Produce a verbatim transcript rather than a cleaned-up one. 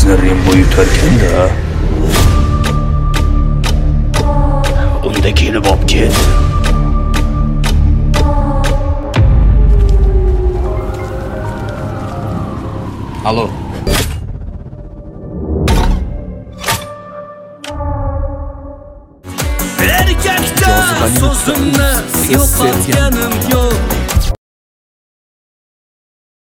bizni Rembo yutarkan-da. Unda kelib olib ket. Alo. Erkakda so'zimni yo'qotganim yo'q.